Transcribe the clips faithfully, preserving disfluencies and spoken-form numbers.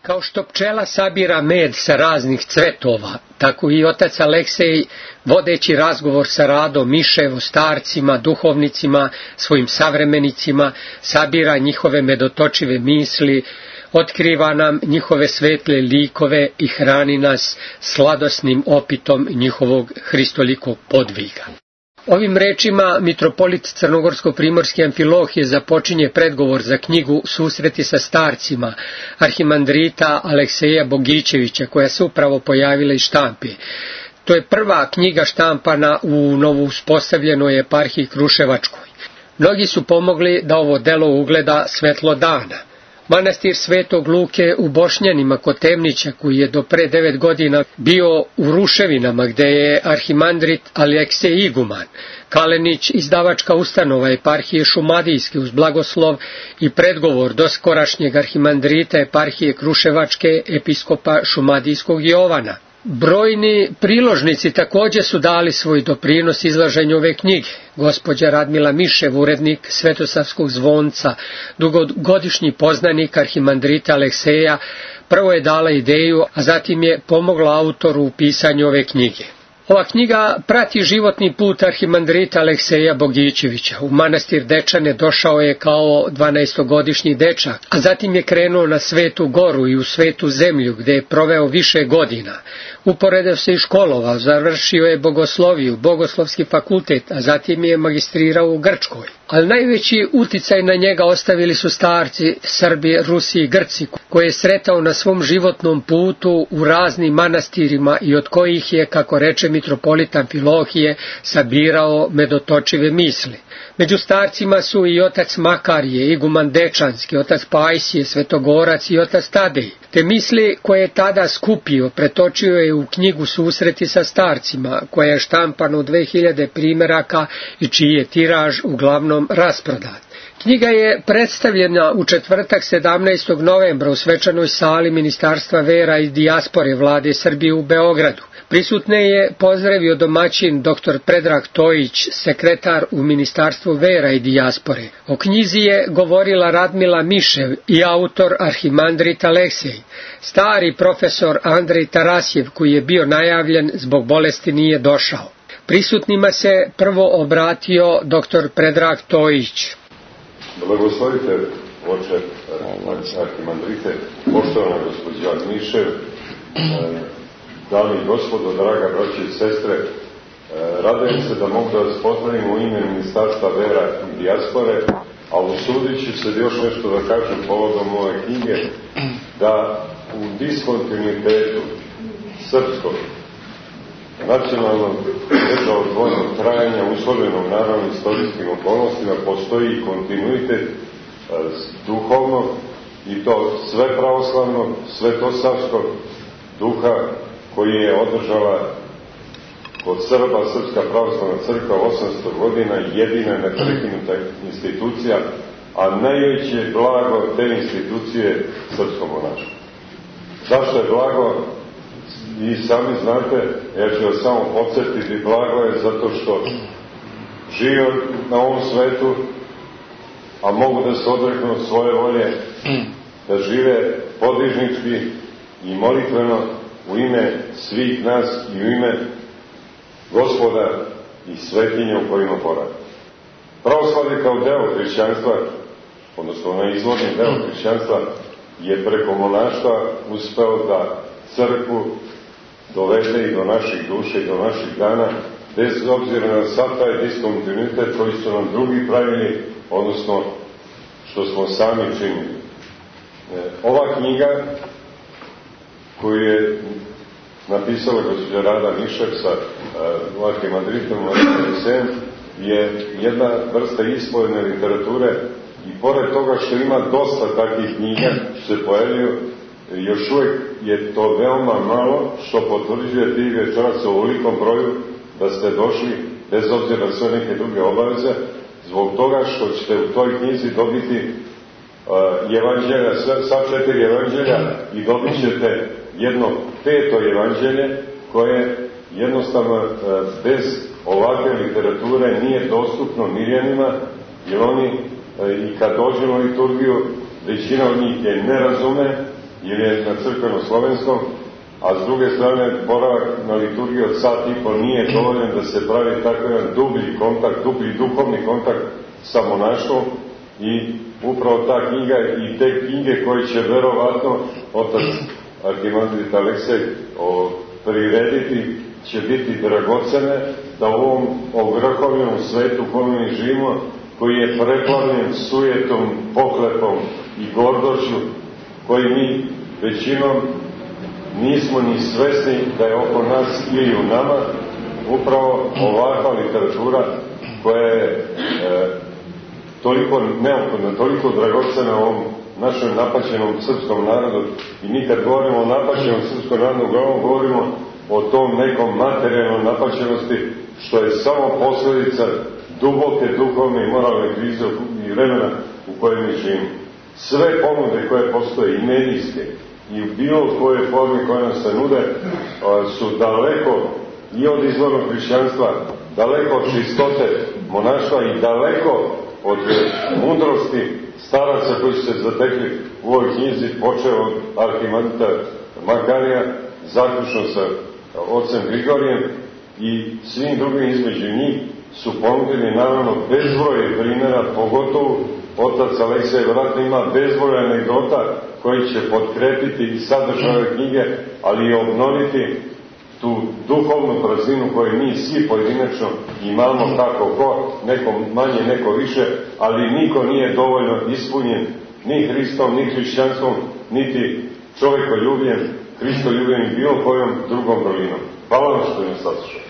Kao što pčela sabira med sa raznih cvetova, tako i otac Aleksej, vodeći razgovor sa Radom Mišev o starcima, duhovnicima, svojim savremenicima, sabira njihove medotočive misli, otkriva nam njihove svetle likove i hrani nas sladosnim opitom njihovog hristolikog podviga. Ovim rečima mitropolit Crnogorsko-primorski Amfilohije započinje predgovor za knjigu Susreti sa starcima arhimandrita Alekseja Bogićevića, koja se upravo pojavila iz štampe. To je prva knjiga štampana u novo uspostavljenoj eparhiji Kruševačkoj. Mnogi su pomogli da ovo delo ugleda svetlo dana. Manastir Svetog Luke u Bošnjanima kod Temnića, koji je do pre devet godina bio u ruševinama, gde je arhimandrit Aleksej iguman. Kalenić, izdavačka ustanova eparhije Šumadijske, uz blagoslov i predgovor doskorašnjeg arhimandrita eparhije Kruševačke, episkopa Šumadijskog Jovana. Brojni priložnici također su dali svoj doprinos izlaženju ove knjige. Gospođa Radmila Mišev, urednik Svetosavskog zvonca, dugogodišnji poznanik arhimandrita Alekseja, prvo je dala ideju, a zatim je pomogla autoru u pisanju ove knjige. Ova knjiga prati životni put arhimandrita Alekseja Bogićevića. U manastir Dečane došao je kao dvanaestogodišnji dečak, a zatim je krenuo na Svetu Goru i u Svetu Zemlju, gde je proveo više godina. Uporedo se i školovao, završio je bogosloviju, bogoslovski fakultet, a zatim je magistrirao u Grčkoj. Ali najveći uticaj na njega ostavili su starci, Srbi, Rusi i Grci, koje je sretao na svom životnom putu u raznim manastirima i od kojih je, kako reče mitropolit Amfilohije, sabirao medotočive misli. Među starcima su i otac Makarije, iguman Dečanski, otac Pajsije, Svetogorac i otac Tadej. Te misli koje je tada skupio pretočio je u knjigu Susreti sa starcima, koja je štampana u dve hiljade primeraka i čiji je tiraž uglavnom rasprodat. Knjiga je predstavljena u četvrtak sedamnaestog novembra u svečanoj sali Ministarstva vera i dijaspore Vlade Srbije u Beogradu. Prisutne je pozdravio domaćin dr Predrag Tojić, sekretar u Ministarstvu vera i dijaspore. O knjizi je govorila Radmila Mišev i autor arhimandrit Aleksej. Stari profesor Andrej Tarasjev, koji je bio najavljen, zbog bolesti nije došao. Prisutnima se prvo obratio dr Predrag Tojić. Blagoslovite, oče arhimandrite, poštovana gospođa Mišev, dame i gospodo, draga braće i sestre, radujem se da mogu da vas pozdravim u ime Ministarstva vera i dijaspore, a usudit ću se još nešto da kažem povodom ove knjige, da u diskontinuitetu srpskog nacionalnog državotvornog trajanja, uslovljenog naravno istorijskim okolnostima, postoji kontinuitet duhovnog, i to sve pravoslavnog, svetosavskog duha, koji je održala kod Srba Srpska pravoslavna crkva osamsto godina, jedina neprekinuta institucija, a najveće blago te institucije je srpsko monaštvo. Zašto je blago? I sami znate, ja ću vas samo podsjetiti, blago je zato što žive na ovom svetu, a mogu da se odreknu od svoje volje, da žive podižnički i molitveno u ime svih nas i u ime Gospoda i svetinja u kojima porade. Pravoslavlje kao deo hrišćanstva, odnosno onaj izvorni deo hrišćanstva, je preko monaštva uspeo da crkvu dovede i do naših duša i do naših dana, bez obzira na sav taj diskontinuitet koji su nam drugi pravili, odnosno što smo sami činili. Ova knjiga koju je napisala gospođa Rada Mišev sa uh, arhimandritom Aleksejem je jedna vrsta ispovjedne literature i pored toga što ima dosta takvih knjiga što se pojavio, još uvijek je to veoma malo, što potvrđuje ti večeras u ovolikom broju da ste došli, bez obzira na sve neke druge obaveze, zbog toga što ćete u toj knjizi dobiti uh, evanđelja, sve, sva četiri evanđelja i dobit ćete jedno peto evanđelje koje jednostavno uh, bez ovakve literature nije dostupno Mirjanima, jer oni uh, i kad dođu na liturgiju, većina od njih je ne razume ili je na crkveno-slovenskom, a s druge strane boravak na liturgiji od sat i po nije dovoljan da se pravi takav jedan dublji kontakt, dublji duhovni kontakt sa monaštvom i upravo ta knjiga i te knjige koje će verovatno otac arhimandrit Aleksej prirediti će biti dragocene da u ovom ogrhovljenom svetu u kojem mi živimo, koji je preplavljen sujetom, poklepom i gordošću, koji mi većinom nismo ni svesni da je oko nas ili u nama, upravo ovakva literatura koja je e, toliko neophodna, toliko dragocena ovom našem napaćenom srpskom narodu. I mi kad govorimo o napaćenom srpskom narodu, govorimo o tom nekom materijalnom napaćenosti, što je samo posledica duboke duhovne i moralne krize i vremena u kojem mi živimo. Sve ponude koje postoje i medijske i u bilo koje formi koje nam se nude su daleko i od izvornog hrišćanstva, daleko od čistote monaštva i daleko od mudrosti staraca koji su se zatekli u ovoj knjizi, počeo od arhimandrita Makarija, zaključno sa ocem Grigorijem i svim drugim između njih su ponudili naravno bezbroj primjera, pogotovo otac Aleksej vjerojatno ima bezbroj anegdota koji će potkrepiti i sadržaj knjige, ali i obnoviti tu duhovnu prazninu koju mi svi pojedinačno imamo kako ko, neko manje, neko više, ali niko nije dovoljno ispunjen ni Hristom, ni hrišćanstvom, niti čovekoljubljem, Hristoljubljem i bilo kojom drugom vrlinom. Hvala vam što je saslušao.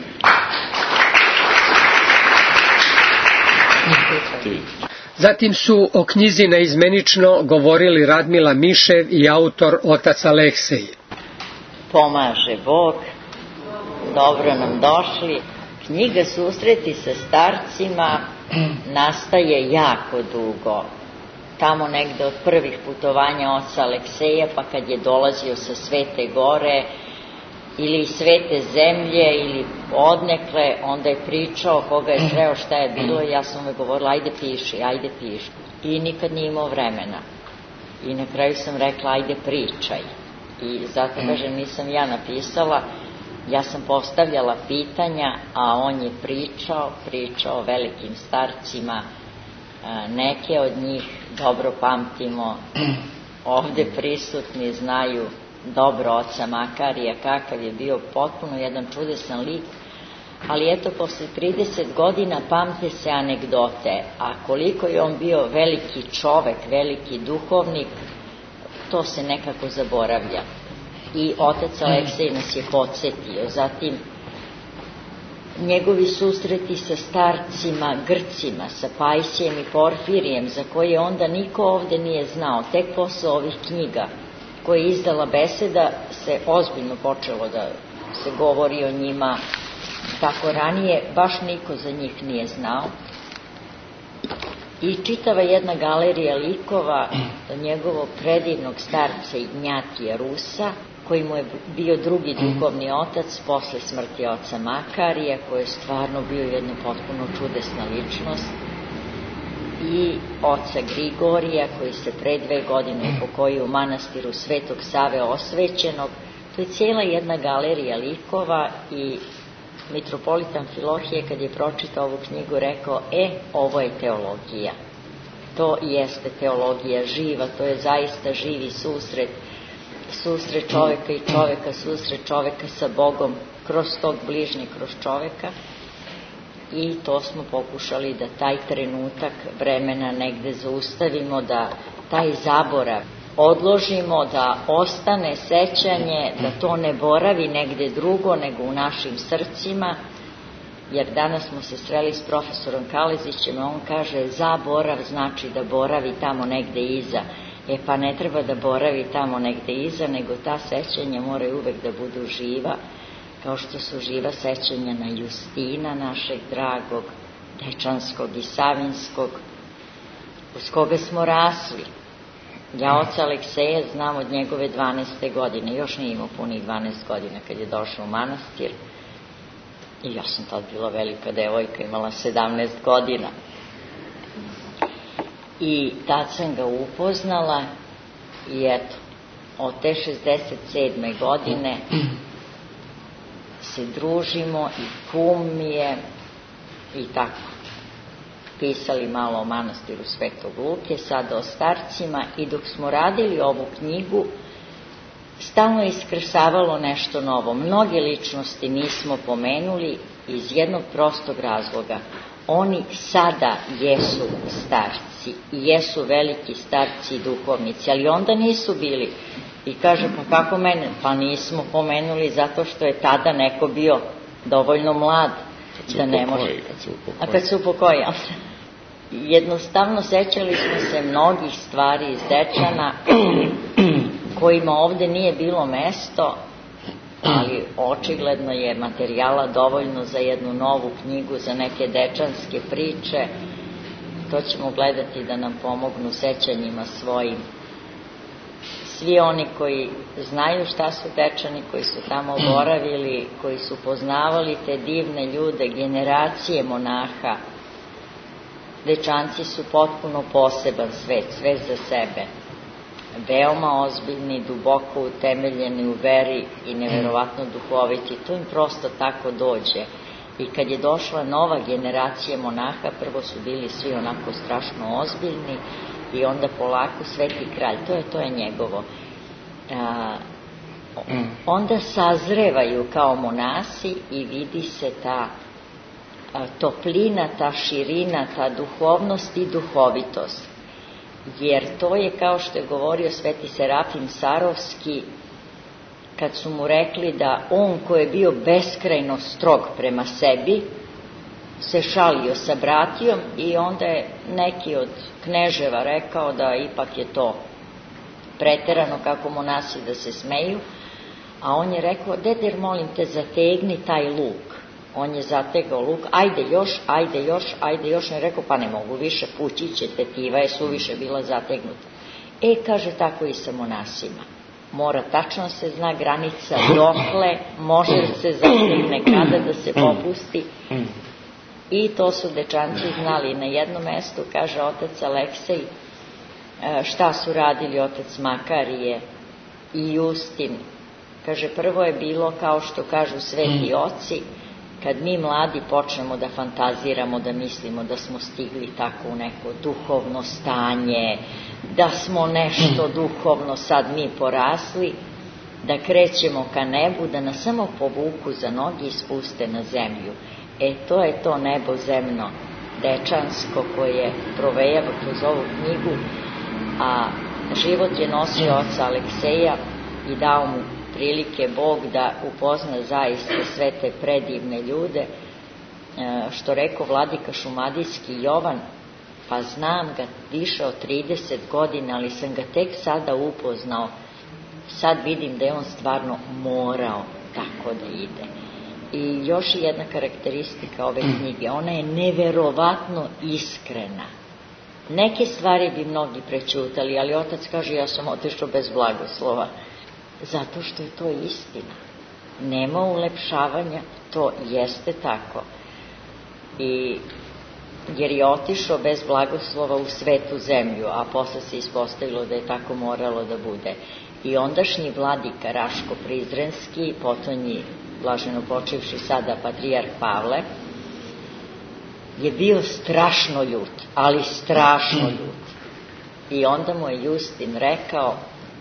Zatim su o knjizi naizmenično govorili Radmila Mišev i autor otac Aleksej. Pomaže Bog, dobro nam došli. Knjiga Susreti sa starcima nastaje jako dugo. Tamo negde od prvih putovanja oca Alekseja, pa kad je dolazio sa Svete Gore ili iz Svete zemlje ili odnekle, onda je pričao koga je sreo, šta je bilo, i ja sam uvek govorila ajde piši, ajde piši, i nikad nije imao vremena. I na kraju sam rekla ajde pričaj, i zato kažem nisam ja napisala, ja sam postavljala pitanja, a on je pričao, pričao o velikim starcima. Neke od njih dobro pamtimo, ovde prisutni znaju dobro oca Makarija, kakav je bio, potpuno jedan čudesan lik, ali eto, posle trideset godina pamte se anegdote, a koliko je on bio veliki čovek, veliki duhovnik, to se nekako zaboravlja. I otac Aleksej nas je podsjetio. Zatim, njegovi susreti sa starcima, Grcima, sa Pajsijem i Porfirijem, za koje onda niko ovde nije znao, tek posle ovih knjiga koje je izdala Beseda se ozbiljno počelo da se govori o njima, tako ranije baš niko za njih nije znao. I čitava jedna galerija likova njegovog predivnog starca Ignjatija Rusa, koji mu je bio drugi duhovni otac posle smrti oca Makarija, koji je stvarno bio jedna potpuno čudesna ličnost, i oca Grigorija, koji se pre dve godine upokojio u manastiru Svetog Save Osvećenog. To je cijela jedna galerija likova i mitropolit Amfilohije, kad je pročitao ovu knjigu, rekao, e, ovo je teologija. To jeste teologija živa, to je zaista živi susret, susret čoveka i čoveka, susret čoveka sa Bogom, kroz tog bližnje, kroz čoveka. I to smo pokušali da taj trenutak vremena negde zaustavimo, da taj zaborav odložimo, da ostane sećanje, da to ne boravi negde drugo nego u našim srcima, jer danas smo se sreli s profesorom Kalezićem, a on kaže zaborav znači da boravi tamo negde iza. E pa ne treba da boravi tamo negde iza, nego ta sećanja moraju uvek da budu živa, kao što su živa sećanja na Justina, našeg dragog, Dečanskog i Savinskog, uz koga smo rasli. Ja oca Alekseja znam od njegove dvanaeste godine, još nije imao punih dvanaest godina kad je došao u manastir, i ja sam tad bila velika devojka, imala sedamnaest godina. I tad sam ga upoznala i eto, od te šezdeset sedme godine se družimo i kum mi je i tako. Pisali malo o manastiru Svetog Luke, sada o starcima, i dok smo radili ovu knjigu stalno je iskrsavalo nešto novo. Mnoge ličnosti nismo pomenuli iz jednog prostog razloga. Oni sada jesu starci i jesu veliki starci i duhovnici, ali onda nisu bili. I kaže, pa kako mene? Pa nismo pomenuli zato što je tada neko bio dovoljno mlad da ne može. A kad se upokoji, jednostavno sećali smo se mnogih stvari iz Dečana kojima ovde nije bilo mesto, ali očigledno je materijala dovoljno za jednu novu knjigu, za neke dečanske priče. To ćemo gledati da nam pomognu sećanjima svojim. Svi oni koji znaju šta su Dečani, koji su tamo boravili, koji su poznavali te divne ljude, generacije monaha, Dečanci su potpuno poseban svet, sve za sebe. Veoma ozbiljni, duboko utemeljeni u veri i neverovatno duhoviti. To im prosto tako dođe. I kad je došla nova generacija monaha, prvo su bili svi onako strašno ozbiljni i onda polako Sveti kralj, to je, to je njegovo. A, onda sazrevaju kao monasi i vidi se ta a, toplina, ta širina, ta duhovnost i duhovitost. Jer to je, kao što je govorio Sveti Serafim Sarovski, kad su mu rekli da on ko je bio beskrajno strog prema sebi se šalio sa bratijom, i onda je neki od kneževa rekao da ipak je to preterano, kako monasi da se smeju, a on je rekao, deder, molim te, zategni taj luk. On je zategao luk, ajde još, ajde još, ajde još. On je rekao, pa ne mogu više, pući će, tetiva je suviše bila zategnuta. E, kaže, tako i sa monasima. Mora tačno se zna granica dokle može se zategne, kada da se popusti. I to su Dečanci znali. Na jednom mestu, kaže otac Aleksej, šta su radili otac Makarije i Justin. Kaže, prvo je bilo, kao što kažu sveti oci, kad mi mladi počnemo da fantaziramo, da mislimo da smo stigli tako u neko duhovno stanje, da smo nešto duhovno sad mi porasli, da krećemo ka nebu, da nas samo povuku za noge i spuste na zemlju. E, to je to nebo zemno, dečansko, koje provejava kroz ovu knjigu, a život je nosio oca Alekseja i dao mu prilike Bog da upozna zaista sve te predivne ljude. Što rekao vladika Šumadijski Jovan, pa znam ga više od trideset godina, ali sam ga tek sada upoznao. Sad vidim da je on stvarno morao tako da ide. I još jedna karakteristika ove knjige, ona je neverovatno iskrena. Neke stvari bi mnogi prećutali, ali otac kaže, ja sam otišao bez blagoslova. Zato što je to istina. Nema ulepšavanja, to jeste tako. I, jer je otišao bez blagoslova u svetu zemlju, a posle se ispostavilo da je tako moralo da bude. I ondašnji vladika Raško Prizrenski, potonji blaženo počivši sada patrijarh Pavle, je bio strašno ljut, ali strašno ljut. I onda mu je Justin rekao,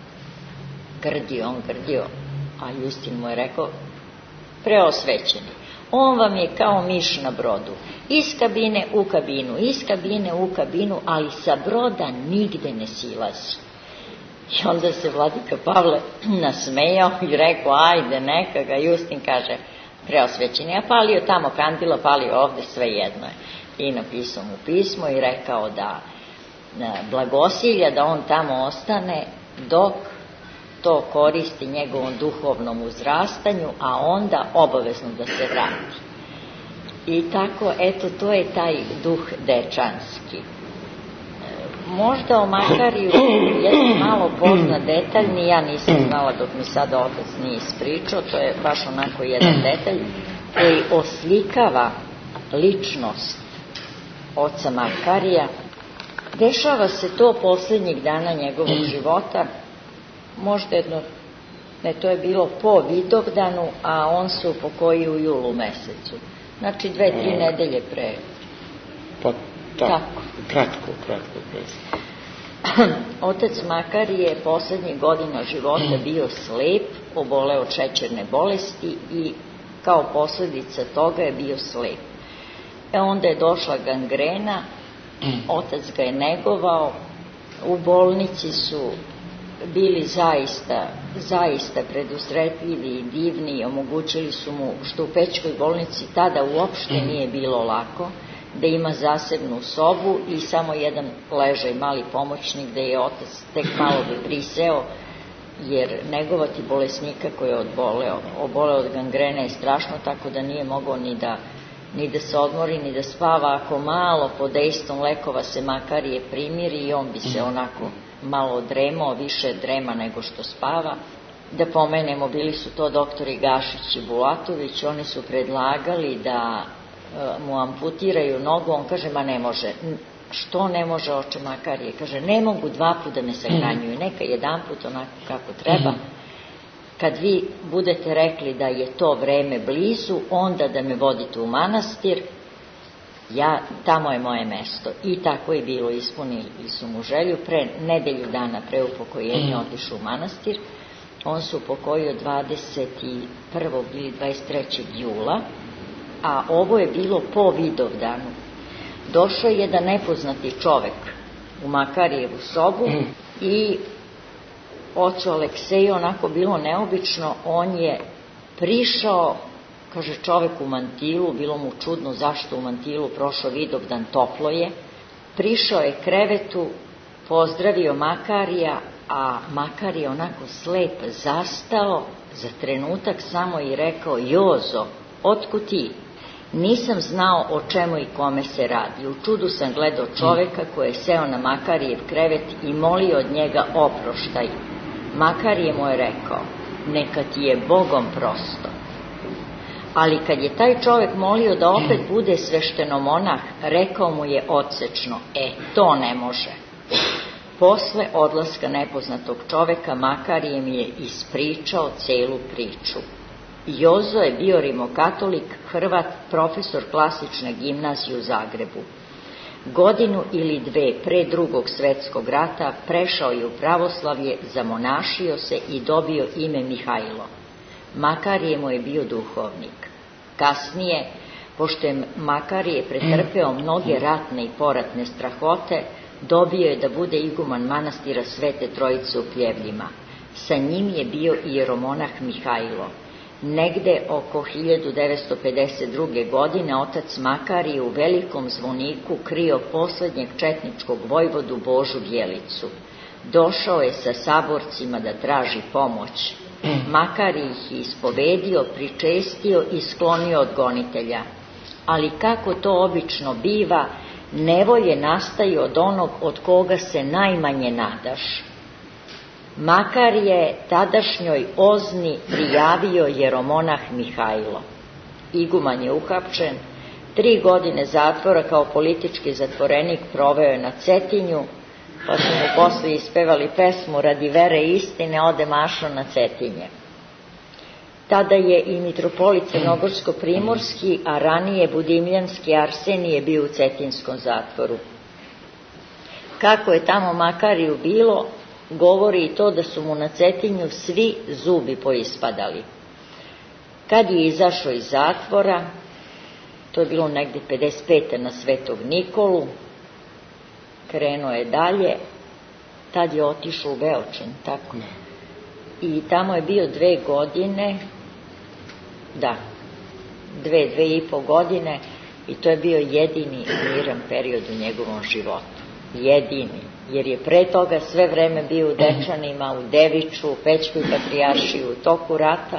grdio, on grdio, a Justin mu je rekao, preosvećeni, on vam je kao miš na brodu, iz kabine u kabinu, iz kabine u kabinu, ali sa broda nigde ne silazi. I onda se vladika Pavle nasmejao i rekao, ajde, neka ga. Justin kaže, preosvećeni, a palio tamo kandila, palio ovde, sve jedno je. I napisao mu pismo i rekao da blagosilja da on tamo ostane dok to koristi njegovom duhovnom uzrastanju, a onda obavezno da se vrati. I tako, eto, to je taj duh dečanski. Možda o Makariju jedan malo poznat detalj, ni ja nisam znala dok mi sada otac nije ispričao, to je baš onako jedan detalj koji oslikava ličnost oca Makarija. Dešava se to poslednjih dana njegovog života, možda jedno, ne, to je bilo po Vidovdanu, a on se upokojio u julu mesecu. Znači dve, tri a, nedelje pre. Pa tako, tako. kratko, kratko pre. Otac Makarije poslednjih godina života bio slep, oboleo od šećerne bolesti i kao posledica toga je bio slep. E onda je došla gangrena, otac ga je negovao, u bolnici su bili zaista, zaista predusretljivi i divni i omogućili su mu, što u Pećkoj bolnici tada uopšte nije bilo lako, da ima zasebnu sobu i samo jedan ležaj, mali pomoćnik, gde je otac tek malo bi priseo, jer negovati bolesnika koji je odboleo, oboleo od gangrene je strašno, tako da nije mogao ni da, ni da se odmori, ni da spava. Ako malo pod dejstvom lekova se Makarije primiri i on bi se onako malo dremao, više drema nego što spava. Da pomenemo, bili su to doktori Gašić i Bulatović, oni su predlagali da mu amputiraju nogu, on kaže, ma ne može. Što ne može, oče Makarije? Kaže, ne mogu dva put da me sahranjuju, neka jedan put onako kako treba. Kad vi budete rekli da je to vreme blizu, onda da me vodite u manastir, ja, tamo je moje mesto. I tako je bilo, ispunili su mu želju. Pre nedelju dana pre upokojenja otišao u manastir. On se upokojio dvadeset prvog ili dvadeset trećeg jula, a ovo je bilo po Vidovdanu. Došao je jedan nepoznati čovek u Makarijevu sobu i ocu Alekseju onako bilo neobično, on je prišao, kaže, čovek u mantilu, bilo mu čudno zašto u mantilu, prošao Vidovdan, toplo je, prišao je krevetu, pozdravio Makarija, a Makarije onako slep zastao za trenutak samo i rekao, Jozo, otkud ti? Nisam znao o čemu i kome se radi. U čudu sam gledao čoveka koji je seo na Makarijev krevet i molio od njega oproštaj. Makarije mu je rekao, neka ti je Bogom prosto. Ali kad je taj čovek molio da opet bude sveštenomonah, rekao mu je odsečno, e, to ne može. Posle odlaska nepoznatog čoveka, Makarije mi je ispričao celu priču. Jozo je bio rimokatolik, Hrvat, profesor klasične gimnazije u Zagrebu. Godinu ili dve pre drugog svetskog rata prešao je u pravoslavlje, zamonašio se i dobio ime Mihajlo. Makarije mu je bio duhovnik. Kasnije, pošto je Makarije pretrpeo mnoge ratne i poratne strahote, dobio je da bude iguman manastira Svete Trojice u Pljevljima. Sa njim je bio i jeromonah Mihajlo. Negde oko hiljadu devetsto pedeset druge. godine otac Makarije u Velikom Zvoniku krio poslednjeg četničkog vojvodu Božu Bjelicu. Došao je sa saborcima da traži pomoć. Makarije ih je ispovedio, pričestio i sklonio od gonitelja. Ali kako to obično biva, nevolje nastaju od onog od koga se najmanje nadaš. Makarije tadašnjoj Ozni prijavio jeromonah Mihajlo. Iguman je uhapčen, tri godine zatvora kao politički zatvorenik proveo je na Cetinju, pa su mu posle ispevali pesmu Radi vere i istine ode mašno na Cetinje. Tada je i mitropolit Crnogorsko-primorski, a ranije budimljanski Arsenije bio u Cetinskom zatvoru. Kako je tamo Makariju bilo, govori i to da su mu na Cetinju svi zubi poispadali. Kad je izašao iz zatvora, to je bilo negde pedeset pete na Svetog Nikolu, krenuo je dalje, tad je otišao u Beočin, tako. I tamo je bio dve godine, da, dve, dve i po godine, i to je bio jedini miran period u njegovom životu. Jedini, jer je pre toga sve vreme bio u Dečanima, u Deviču, u Pećkoj patrijaršiji, u toku rata,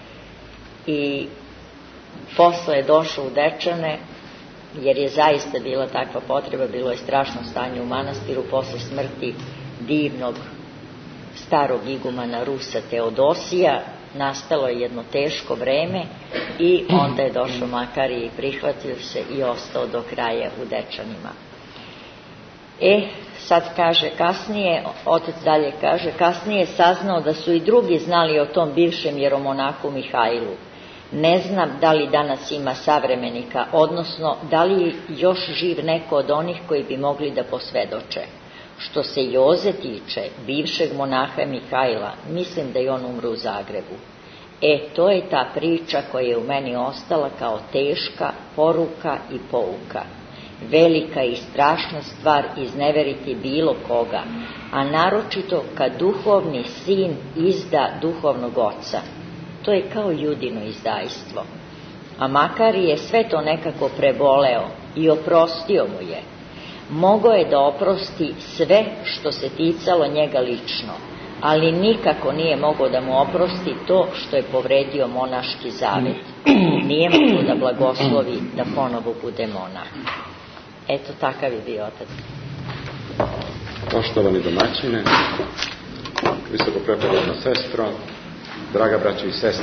i posle je došao u Dečane, jer je zaista bila takva potreba, bilo je strašno stanje u manastiru posle smrti divnog starog igumana Rusa Teodosija, nastalo je jedno teško vreme i onda je došao Makarije i prihvatio se i ostao do kraja u Dečanima. E, sad kaže kasnije, otac dalje kaže, kasnije je saznao da su i drugi znali o tom bivšem jeromonahu Mihajlu. Ne znam da li danas ima savremenika, odnosno da li još živ neko od onih koji bi mogli da posvedoče. Što se Joze tiče, bivšeg monaha Mihajla, mislim da je on umro u Zagrebu. E, to je ta priča koja je u meni ostala kao teška poruka i pouka. Velika i strašna stvar izneveriti bilo koga, a naročito kad duhovni sin izda duhovnog oca. To je kao Judino izdajstvo. A Makari je sve to nekako preboleo i oprostio mu je. Mogao je da oprosti sve što se ticalo njega lično, ali nikako nije mogao da mu oprosti to što je povredio monaški zavet. Nije mogao da blagoslovi da ponovo bude monah. Eto, takav je bio otac. Poštovani domaćine, visoko preporodna sestro, draga braćo i sestre,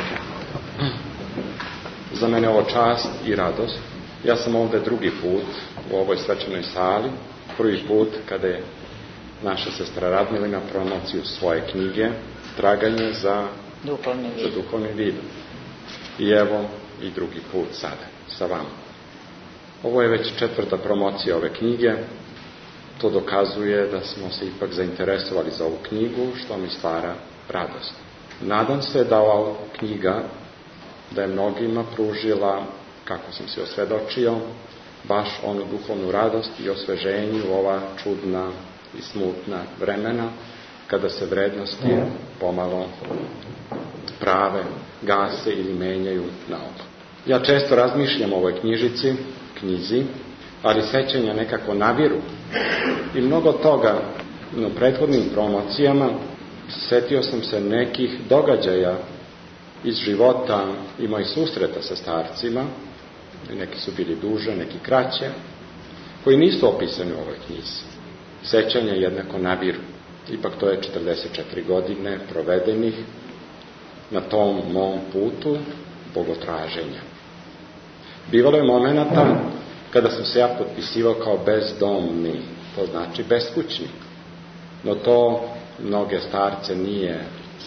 za mene ovo čast i radost. Ja sam ovdje drugi put u ovoj svečanoj sali, prvi put kada je naša sestra Radmilina promociju svoje knjige Traganje za duhovni vid. Za duhovni vid. I evo i drugi put sada sa vama. Ovo je već četvrta promocija ove knjige. To dokazuje da smo se ipak zainteresovali za ovu knjigu, što mi stvara radost. Nadam se da ova knjiga da je mnogima pružila, kako sam se osvedočio, baš onu duhovnu radost i osveženju u ova čudna i smutna vremena, kada se vrednosti pomalo prave, gase ili menjaju naopako. Ja često razmišljam o ovoj knjižici, knjizi, ali sećanja nekako naviru. I mnogo toga u prethodnim promocijama setio sam se nekih događaja iz života i mojih susreta sa starcima, neki su bili duže, neki kraće, koji nisu opisani u ovoj knjizi. Sećanja jednako naviru. Ipak to je četrdeset četiri godine provedenih na tom mom putu bogotraženja. Bivalo je momenata kada sam se ja potpisivao kao bezdomni, to znači beskućnik. No to mnoge starce nije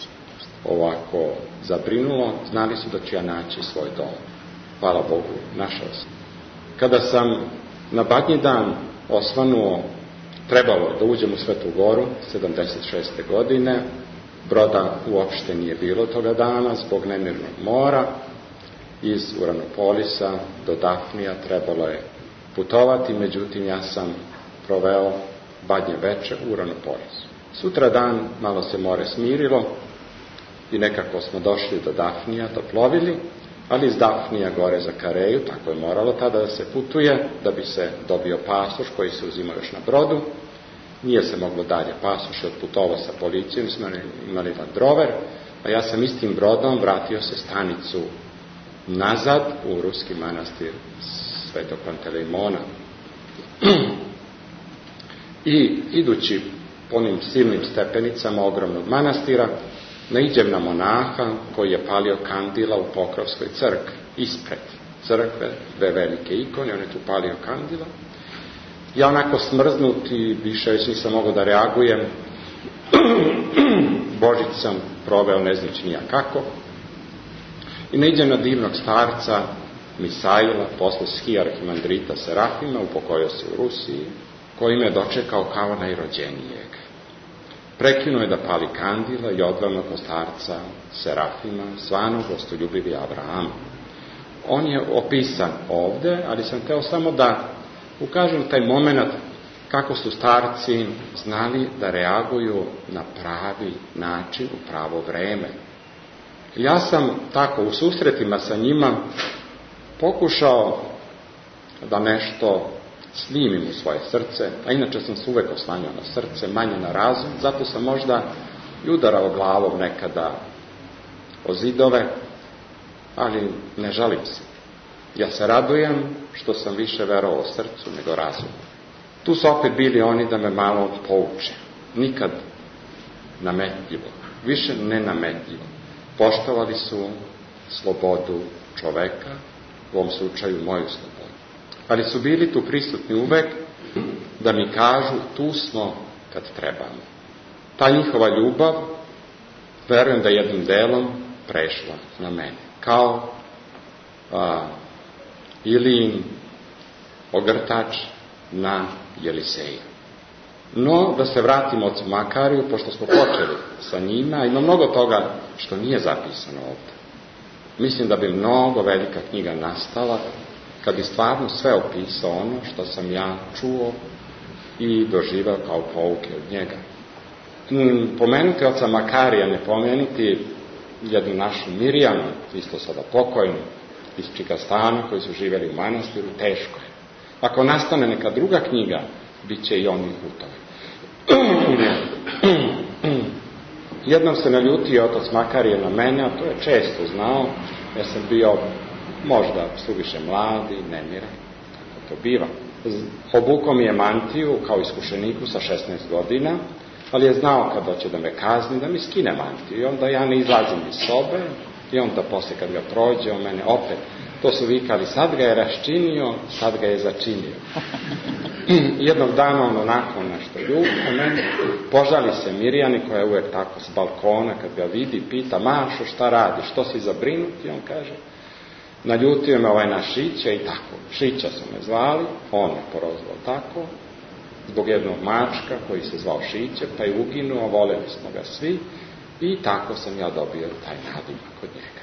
ovako zabrinulo, znali su da ću ja naći svoj dom. Hvala Bogu, našao sam. Kada sam na Badnji dan osvanuo, trebalo da uđem u Svetu Goru, sedamdeset šeste godine, broda uopšte nije bilo toga dana, zbog nemirnog mora, iz Uranopolisa do Dafnija trebalo je putovati, međutim ja sam proveo Badnje veče u Uranopolisu. Sutra dan malo se more smirilo i nekako smo došli do Dafnija, doplovili, ali iz Dafnija gore za Kareju, tako je moralo tada da se putuje, da bi se dobio pasoš koji se uzima još na brodu. Nije se moglo dalje, pasoš je odputovao sa policijom, smo imali Land Rover, a ja sam istim brodom vratio se stanicu nazad u ruski manastir Svetog Pantelejmona. I idući po onim silnim stepenicama ogromnog manastira, naiđem na monaha koji je palio kandila u Pokrovskoj crkvi, ispred crkve, dve velike ikone, on je tu palio kandila. Ja onako smrznut i više već nisam mogao da reagujem. Božić sam proveo ne znajući nija kako. I naiđem na divnog starca Misaila, posle arhimandrita Serafima, upokojio se u Rusiji, koji me dočekao kao najrođenijeg. Prekinuo je da pali kandila i odveo kod starca Serafima, zvanog gostoljubivi Abraham. On je opisan ovde, ali sam hteo samo da ukažem taj moment kako su starci znali da reaguju na pravi način, u pravo vreme. Ja sam tako u susretima sa njima pokušao da nešto snimim u svoje srce, a inače sam se uvek oslanjao na srce, manje na razum, zato sam možda i udarao glavom nekada o zidove, ali ne žalim se. Ja se radujem što sam više verovao srcu nego razumu. Tu su opet bili oni da me malo pouče. Nikad nametljivo, više nenametljivo. Poštovali su slobodu čoveka, u ovom slučaju moju slobodu. Ali su bili tu prisutni uvek da mi kažu tu smo kad trebamo. Ta njihova ljubav, verujem da jednim delom prešla na mene. Kao a, Ilijin ogrtač na Jeliseja. No, da se vratimo ocu Makariju, pošto smo počeli sa njima, ima mnogo toga što nije zapisano ovdje. Mislim da bi mnogo velika knjiga nastala kad bi stvarno sve opisao ono što sam ja čuo i doživao kao pouke od njega. Pomenuti oca Makarija, ne pomenuti jednu našu Mirjanu, isto sada pokojnu, iz Čikastana, koji su živjeli u manastiru, teško je. Ako nastane neka druga knjiga, bit će i oni u tome. Jednom se naljutio otac Makarije na mene, a to je često znao, jer sam bio možda suviše mladi, nemiran, tako to biva. Obukao mi je mantiju kao iskušeniku sa šesnaest godina, ali je znao kada će da me kazni, da mi skine mantiju. I onda ja ne izlazim iz sobe i onda poslije kad ga prođe, on mene opet, to su vikali, sad ga je raščinio, sad ga je začinio. Jednog dana on onako nešto ljuta mene, požali se Mirjani, koja je uvijek tako s balkona, kad ga vidi, pita, Mašo, šta radi, što si zabrinut? I on kaže, naljutio me ovaj naš Šića i tako. Šića su me zvali, on me porozvao tako, zbog jednog mačka koji se zvao Šiće, pa je uginuo, voljeli smo ga svi i tako sam ja dobio taj nadimak od njega.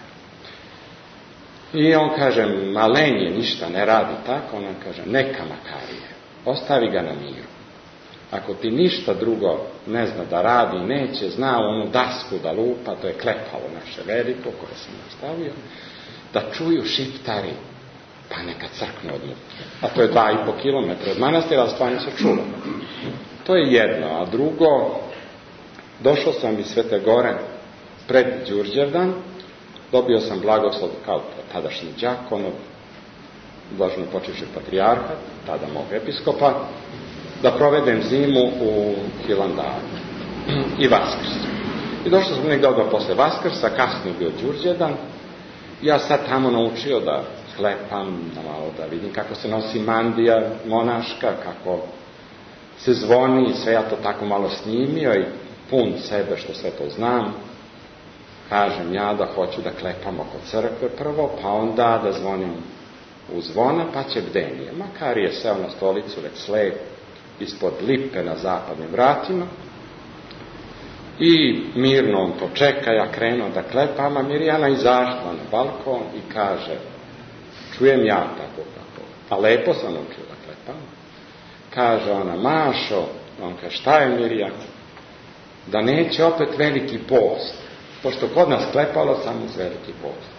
I on kaže, malenje, ništa ne radi tako, on kaže, neka Makarije, ostavi ga na miru. Ako ti ništa drugo ne zna da radi, neće, zna onu dasku da lupa, to je klepalo naše veliko koje sam ostavio, da čuju šiptari, pa neka crkne od muke. A to je dva i po kilometra od manastira, ali stvarno se čulo. To je jedno. A drugo, došao sam iz Svete Gore pred Đurđevdan, dobio sam blagoslov kao tadašnji đakon, blažno počivši patrijarhat, tada mog episkopa, da provedem zimu u Hilandaru i Vaskrs. I došao sam negdje odmah posle Vaskrsa, kasnije bio Đurđevdan. Ja sad tamo naučio da klepam, da malo da vidim kako se nosi mandija monaška, kako se zvoni, sve ja to tako malo snimio i pun sebe što sve to znam. Kažem ja da hoću da klepam oko crkve prvo, pa onda da zvonim u zvona, pa će bdenije. Makar je seo na stolicu već slep ispod lipe na zapadnim vratima i mirno on to čeka, ja krenuo da klepam, a Mirjana izašla na balkon i kaže, čujem ja tako kako, a lepo sam učio da klepam. Kaže ona, Mašo, on kaže, šta je Mirjana? Da neće opet veliki post, pošto kod nas klepalo samo uz veliki post.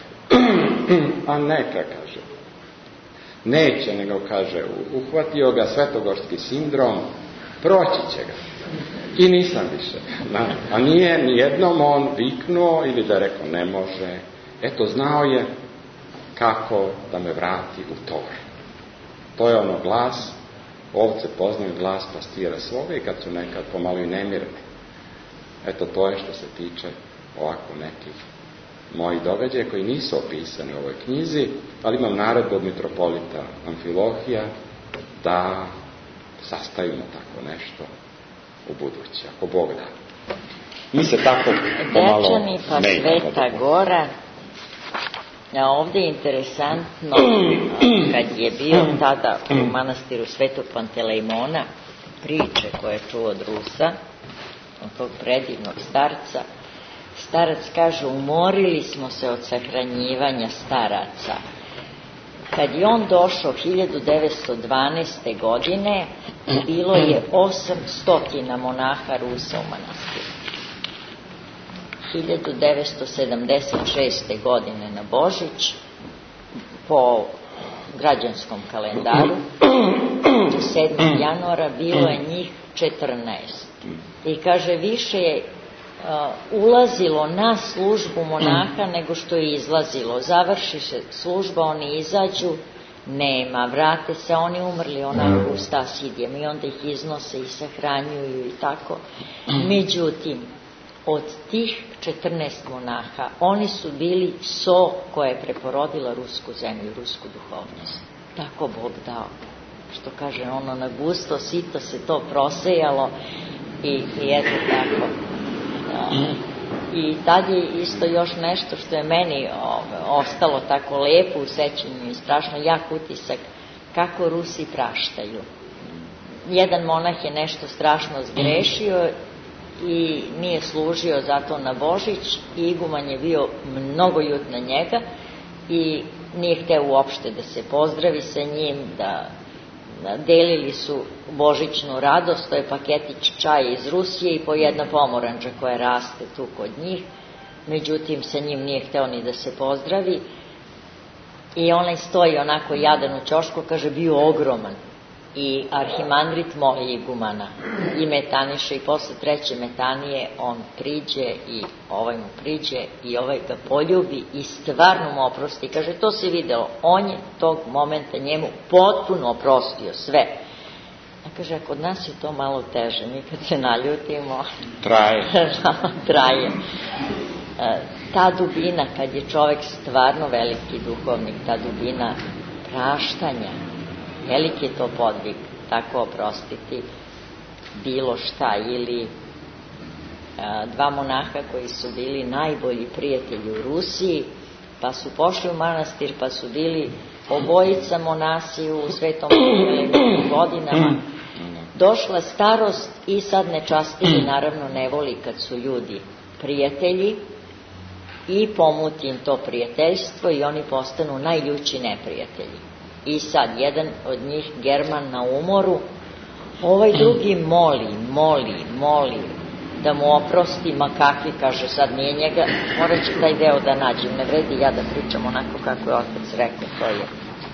A neka, kaže, neće, nego kaže, uhvatio ga svetogorski sindrom, proći će ga. I nisam više. A nije nijednom on viknuo ili da je rekao ne može. Eto, znao je kako da me vrati u tor. To je ono glas, ovce poznaju glas pastira svoga i kad su nekad pomalo i nemirni. Eto, to je što se tiče ovako nekih mojih događaja koji nisu opisani u ovoj knjizi, ali imam naredbu od mitropolita Amfilohija da sastavimo tako nešto u budući, ako Bog da. Mi se tako pomalo Dečani pa Sveta Gora. A ovdje je interesantno, kad je bio tada u manastiru Svetog Pantelejmona, priče koje je čuo od Rusa, od tog predivnog starca. Starac kaže, umorili smo se od sahranjivanja staraca. Kad je on došao hiljadu devetsto dvanaeste. godine, bilo je osamsto monaha Rusa u manastiru. hiljadu devetsto sedamdeset šeste. godine na Božić, po građanskom kalendaru, sedmog januara, bilo je njih četrnaest. I kaže, više je uh, ulazilo na službu monaha nego što je izlazilo. Završi se služba, oni izađu, nema, vrate se, oni umrli onako u Stasidjem i onda ih iznose i sahranjuju i tako. Međutim, od tih četrnaest monaha, oni su bili so koja je preporodila rusku zemlju, rusku duhovnost. Tako Bog dao. što kaže ono, na gusto sito se to prosejalo i, i eto tako. I tad je isto još nešto što je meni ostalo tako lepo u sećanju i strašno jak utisak, kako Rusi praštaju. Jedan monah je nešto strašno zgrešio i nije služio zato na Božić i iguman je bio mnogo ljut na njega i nije hteo uopšte da se pozdravi sa njim, da, da delili su božićnu radost, to je paketić čaja iz Rusije i po jedna pomoranđa koja raste tu kod njih, međutim sa njim nije hteo ni da se pozdravi i onaj stoji onako jadan u ćošku, kaže bio ogroman. I arhimandrit moli igumana i metaniše i posle treće metanije on priđe i ovaj mu priđe i ovaj ga poljubi i stvarno mu oprosti. Kaže, to se videlo, on je tog momenta njemu potpuno oprostio sve. A kaže, a kod nas je to malo teže, mi kad se naljutimo traje traje ta dubina, kad je čovek stvarno veliki duhovnik, ta dubina praštanja, veliki je to podvig, tako oprostiti bilo šta. Ili a, dva monaha koji su bili najbolji prijatelji u Rusiji, pa su pošli u manastir, pa su bili obojica monasi u Svetom Milenijskim godinama. Došla starost i sad nečastivi naravno ne voli kad su ljudi prijatelji i pomuti im to prijateljstvo i oni postanu najljući neprijatelji. I sad, jedan od njih, German na umoru, ovaj drugi moli, moli, moli da mu oprosti, ma kakvi, kaže, sad nije njega, morat ću taj deo da nađem, ne vredi ja da pričam onako kako je otac rekao, to je.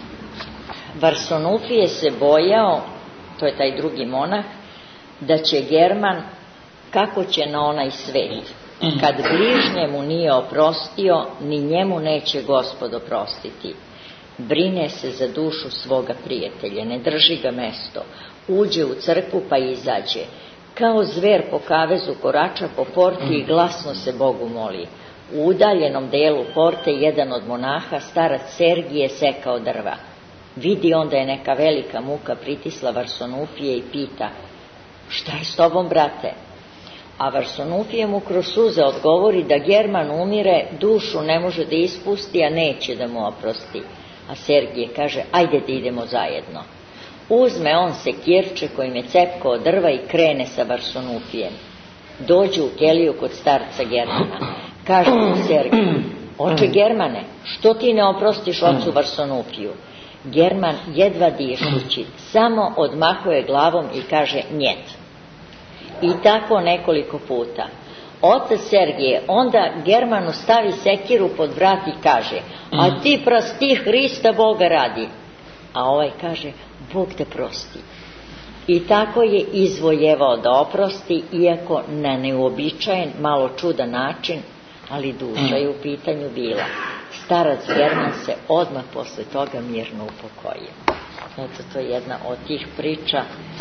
Varsonufije se bojao, to je taj drugi monah, da će German, kako će na onaj svet, kad bližnjemu nije oprostio, ni njemu neće Gospod oprostiti. Brine se za dušu svoga prijatelja, ne drži ga mesto, uđe u crkvu pa izađe, kao zver po kavezu korača po porti i glasno se Bogu moli. U udaljenom delu porte jedan od monaha, starac Sergije, sekao drva. Vidi onda je neka velika muka pritisla Varsonufije i pita, šta je s tobom, brate? A Varsonufije mu kroz suze odgovori da German umire, dušu ne može da ispusti, a neće da mu oprosti. A Sergije kaže, ajde da idemo zajedno. Uzme on sekirče kojim je cepkao drva i krene sa Varsonufijem. Dođe u keliju kod starca Germana. Kaže mu Sergije, oče Germane, što ti ne oprostiš ocu Varsonufiju? German jedva dišući, samo odmahuje glavom i kaže njet. I tako nekoliko puta. Otac Sergije onda Germanu stavi sekiru pod vrat i kaže, a ti prosti Hrista Boga radi. A ovaj kaže, Bog te prosti. I tako je izvojevao da oprosti, iako na neuobičajen, malo čudan način, ali duša je u pitanju bila. Starac German se odmah posle toga mirno upokojio. Eto, to je jedna od tih priča,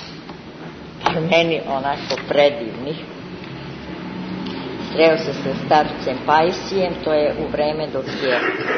pa meni onako predivnih. Sreo se sa starcem Pajsijem, to je u vreme dok je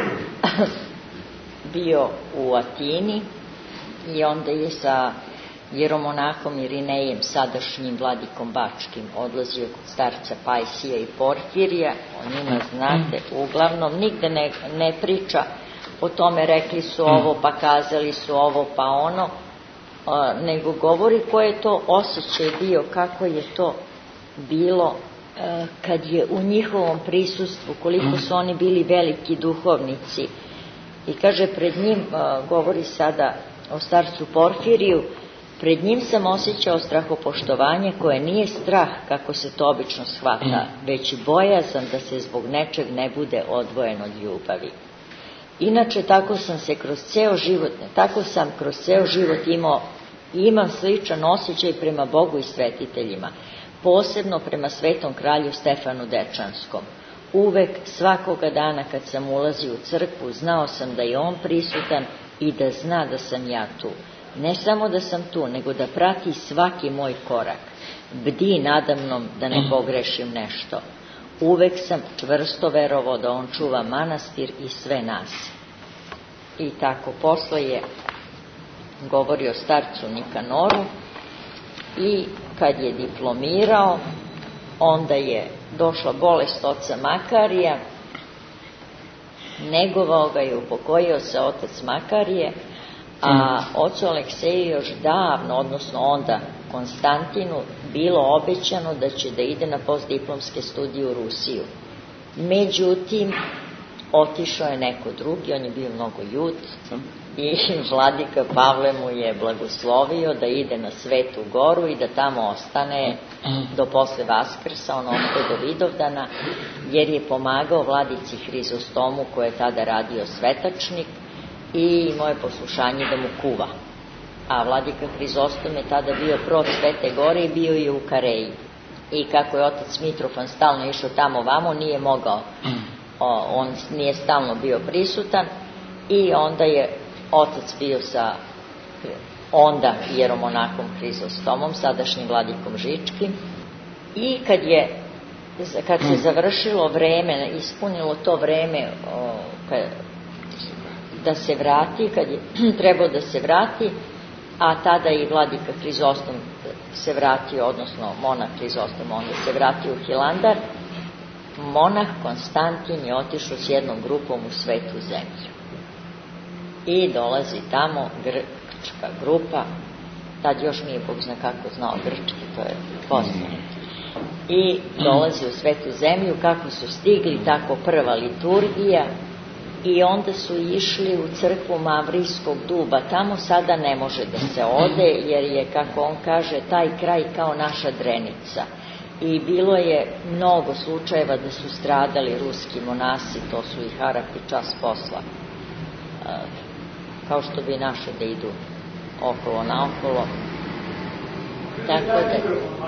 bio u Atini, i onda je sa jeromonahom Irinejem, sadašnjim vladikom Bačkim, odlazio kod starca Pajsija i Porfirija. O njima znate, uglavnom nigde ne, ne priča o tome, rekli su ovo pa kazali su ovo pa ono, a, nego govori koji je to osjećaj bio, kako je to bilo a, kad je u njihovom prisustvu, koliko su oni bili veliki duhovnici. I kaže, pred njim, a, govori sada o starcu Porfiriju, pred njim sam osjećao strahopoštovanje koje nije strah kako se to obično shvata, već bojazan da se zbog nečeg ne bude odvojen od ljubavi. Inače tako sam se kroz ceo život, tako sam kroz ceo život imao i imam sličan osjećaj prema Bogu i svetiteljima, posebno prema svetom kralju Stefanu Dečanskom. Uvek, svakoga dana kad sam ulazio u crkvu, znao sam da je on prisutan i da zna da sam ja tu. Ne samo da sam tu, nego da prati svaki moj korak. Bdi nadamnom da ne pogrešim nešto. Uvek sam čvrsto verovao da on čuva manastir i sve nas. I tako posle je govori o starcu Nikanoru, i kad je diplomirao, onda je došla bolest oca Makarija, negovao ga je, upokojio se otac Makarije, a ocu Alekseju još davno, odnosno onda Konstantinu, bilo obećano da će da ide na postdiplomske studije u Rusiju. Međutim, otišao je neko drugi, on je bio mnogo ljut i vladika Pavle mu je blagoslovio da ide na Svetu Goru i da tamo ostane do posle Vaskrsa, on ostaje do Vidovdana, jer je pomagao vladici Hrizostomu, koji je tada radio svetačnik, i imao je poslušanje da mu kuva. A vladika Hrizostom je tada bio prot Svete Gore i bio je u Kareji. I kako je otac Mitrofan stalno išao tamo vamo, nije mogao, o, on nije stalno bio prisutan, i onda je otac bio sa onda jeromonakom Hrizostomom, sadašnjim vladikom Žičkim, i kad je kad se završilo vreme, ispunilo to vreme o, kad, da se vrati, kad je trebao da se vrati, a tada i vladika Hrizostom se vratio, odnosno monah Hrizostom, onda se vratio u Hilandar, monah Konstantin je otišao s jednom grupom u Svetu zemlju. I dolazi tamo grčka grupa, tad još nije Bog zna kako znao grčki, to je poznato. I dolazi u Svetu zemlju, kako su stigli, tako prva liturgija, i onda su išli u crkvu Mavrijskog duba. Tamo sada ne može da se ode, jer je, kako on kaže, taj kraj kao naša Drenica. I bilo je mnogo slučajeva da su stradali ruski monasi, to su i harapi čas posla. Kao što bi naše da idu okolo naokolo. Tako da...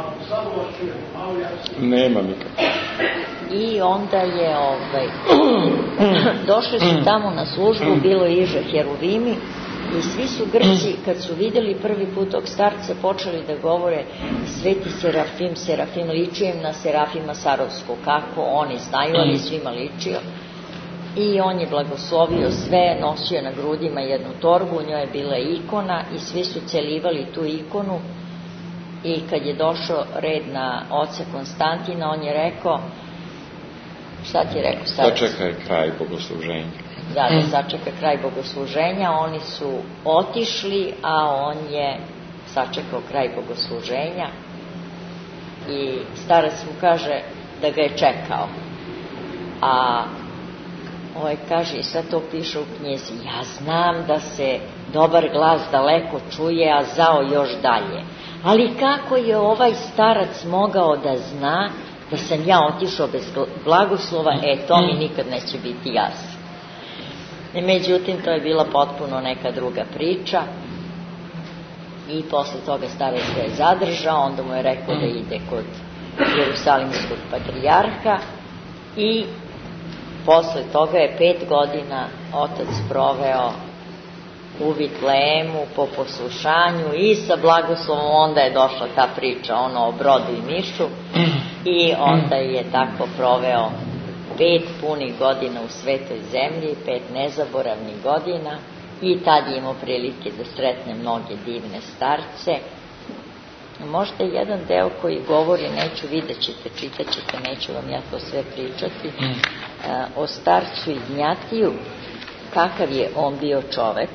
Nema nikako. I onda je ovaj, došli su tamo na službu, bilo je iže heruvimi, i svi su Grci, kad su vidjeli prvi put tog starca, počeli da govore Sveti Serafim, Serafim, ličio im na Serafima Sarovskog, kako oni znaju, ali svima ličio. I on je blagoslovio sve, nosio na grudima jednu torbu, u njoj je bila ikona i svi su celivali tu ikonu. I kad je došao red na oca Konstantina, on je rekao, šta ti je rekao starac? Sačekaj kraj bogosluženja. Da, da sačeka kraj bogosluženja. Oni su otišli, a on je sačekao kraj bogosluženja, i starac mu kaže da ga je čekao. A ovaj kaže, i sad to piše u knjizi, ja znam da se dobar glas daleko čuje, a zao još dalje. Ali kako je ovaj starac mogao da zna da sam ja otišao bez blagoslova, e, to mi nikad neće biti jasno. I međutim, to je bila potpuno neka druga priča, i posle toga starac ga je zadržao, onda mu je rekao da ide kod Jerusalimskog patrijarha, i posle toga je pet godina otac proveo u Vitlejemu po poslušanju i sa blagoslovom. Onda je došla ta priča ono o brodu i mišu, i onda je tako proveo pet punih godina u Svetoj zemlji, pet nezaboravnih godina, i tad je imao prilike da sretne mnoge divne starce. Možda jedan deo koji govori, neću, vidjet ćete, čitat ćete, neću vam ja to sve pričati, o starcu Ignjatiju, kakav je on bio čovek,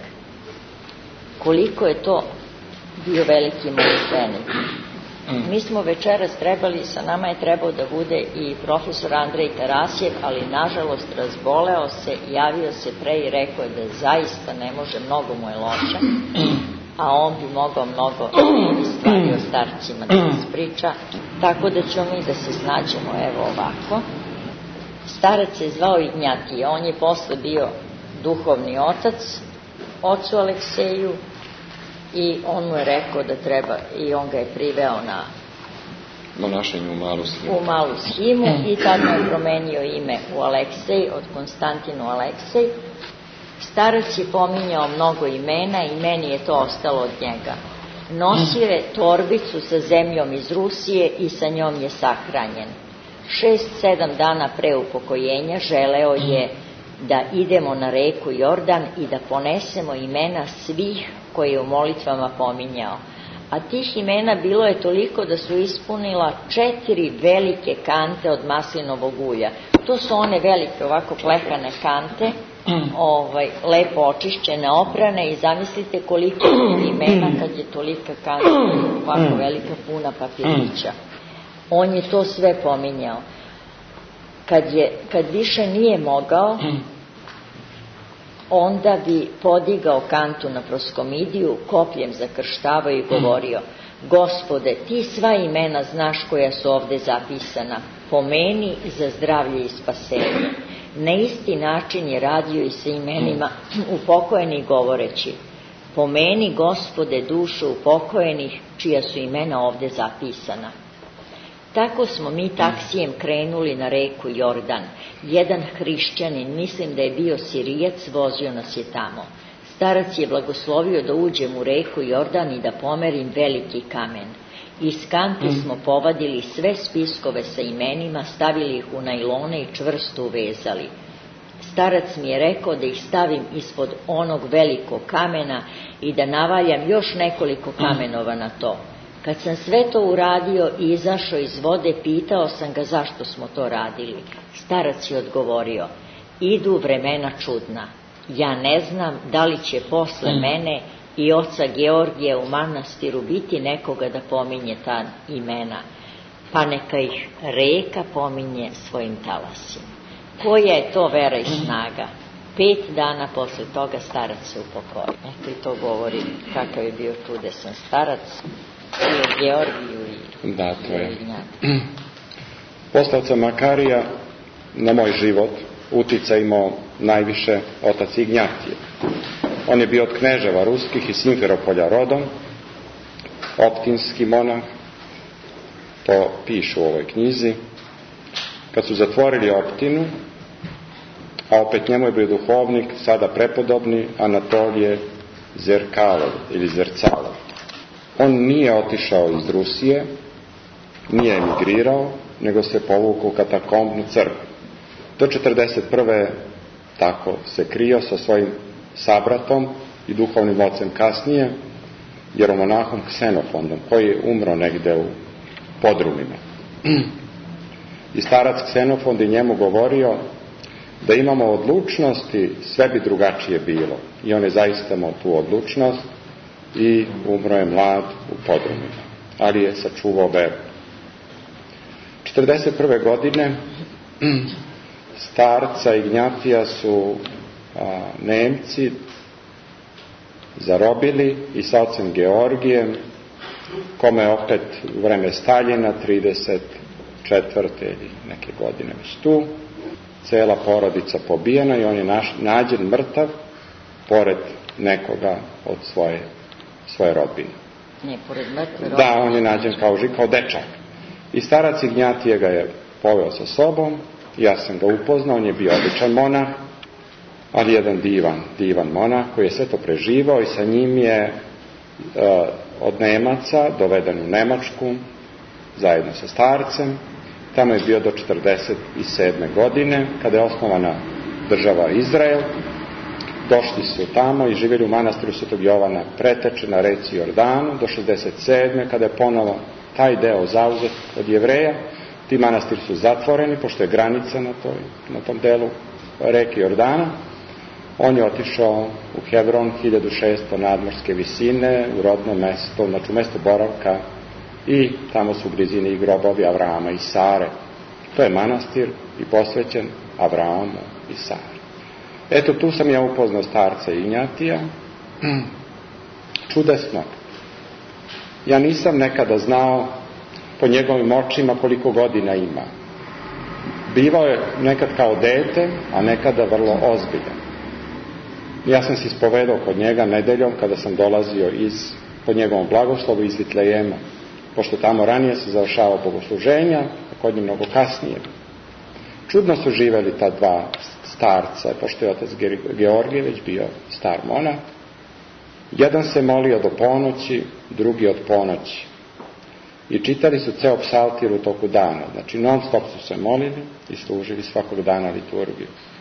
koliko je to bio veliki molitvenik. Mi smo večeras trebali, sa nama je trebao da bude i profesor Andrej Tarasjev, ali nažalost razboleo se, javio se pre i rekao je da zaista ne može, mnogo mu je loše, a on bi mogao mnogo stvari o starcima da nas priča, tako da ćemo mi da se snađemo, evo ovako. Starac je zvao Ignjatija, on je posle bio duhovni otac ocu Alekseju, i on mu je rekao da treba, i on ga je priveo na monašenju u malu schimu. u malu schimu, i tad mu je promenio ime u Aleksej, od Konstantinu Aleksej. Starac je pominjao mnogo imena i meni je to ostalo od njega. Nosio je torbicu sa zemljom iz Rusije i sa njom je sahranjen. Šest, sedam dana pre upokojenja želeo je da idemo na reku Jordan i da ponesemo imena svih koje je u molitvama pominjao. A tih imena bilo je toliko da su ispunila četiri velike kante od maslinovog ulja. To su one velike ovako plekane kante, ovaj, lepo očišćene, oprane, i zamislite koliko je imena kad je tolika kanta, ovako velika puna papirića. On je to sve pominjao. Kad, je, kad više nije mogao, onda bi podigao kantu na proskomidiju, kopljem zakrštavao i govorio: Gospode, ti sva imena znaš koja su ovde zapisana, pomeni za zdravlje i spasenje. Na isti način je radio i sa imenima upokojenih govoreći: pomeni, Gospode, dušu upokojenih čija su imena ovde zapisana. Tako smo mi taksijem krenuli na reku Jordan. Jedan hrišćanin, mislim da je bio Sirijac, vozio nas je tamo. Starac je blagoslovio da uđem u reku Jordan i da pomerim veliki kamen. Iz kante smo povadili sve spiskove sa imenima, stavili ih u najlone i čvrsto uvezali. Starac mi je rekao da ih stavim ispod onog velikog kamena i da navaljam još nekoliko kamenova na to. Kad sam sve to uradio i izašao iz vode, pitao sam ga zašto smo to radili. Starac je odgovorio: idu vremena čudna. Ja ne znam da li će posle mene i oca Georgija u manastiru biti nekoga da pominje ta imena, pa neka ih reka pominje svojim talasima. Koja je to vera i snaga? Pet dana posle toga starac se upokojio. Eto i to govori kakav je bio čudesan starac i o Georgiju i... Da, to je. Posle oca Makarija na moj život utica imao najviše otac Ignjatije. On je bio od kneževa ruskih i Simferopolja rodom, optinski monah, to pišu u ovoj knjizi. Kad su zatvorili optinu, a opet njemu je bio duhovnik, sada prepodobni, Anatolije Zerkalov ili Zercalov. On nije otišao iz Rusije, nije emigrirao, nego se povukao u katakombnu crkvu. Do četrdeset prve tako se krio sa svojim sabratom i duhovnim ocem kasnije, jeromonahom Ksenofondom, koji je umro negde u podrumima. I starac Ksenofond je njemu govorio da imamo odlučnosti, sve bi drugačije bilo. I on je zaista imao tu odlučnost i umro je mlad u podrumima, ali je sačuvao veru. četrdeset prve godine starca Ignjatija su a, Nemci zarobili i sa ocem Georgijem, kome je opet u vreme Staljina trideset četvrte ili neke godine već tu, cela porodica pobijena i on je naš, nađen mrtav pored nekoga od svoje, svoje rodbine. Ne, pored mrtve rodbine. Da, on je nađen kao živ, kao dečak. I starac Ignjatije ga je poveo sa sobom, ja sam ga upoznao, on je bio običan monah, ali jedan divan, divan monah koji je sve to preživao i sa njim je uh, od Nemaca doveden u Nemačku zajedno sa starcem. Tamo je bio do četrdeset sedme godine, kada je osnovana država Izrael. Došli su tamo i živjeli u manastiru Svetog Jovana Preteče na reci Jordanu do šezdeset sedme kada je ponovo taj deo zauzet od Jevreja. Ti manastiri su zatvoreni, pošto je granica na, toj, na tom delu reke Jordana. On je otišao u Hebron, hiljadu šesto nadmorske visine, u rodno mesto, znači u mesto boravka, i tamo su u blizini i grobovi Avrama i Sare. To je manastir i posvećen Avramu i Sari. Eto, tu sam ja upoznao starca Ignjatija. Čudesno. Ja nisam nekada znao po njegovim očima koliko godina ima. Bivao je nekad kao dete, a nekada vrlo ozbiljan. Ja sam se ispovedao kod njega nedeljom kada sam dolazio iz, pod njegovom blagoslovu iz Vitlejema, pošto tamo ranije se završavao bogosluženja, a kod njih mnogo kasnije. Čudno su živeli ta dva starca, pošto je otac Georgije već bio star monah. Jedan se molio do ponoći, drugi od ponoći. I čitali su ceo psaltir u toku dana. Znači non stop su se molili i služili svakog dana liturgiju.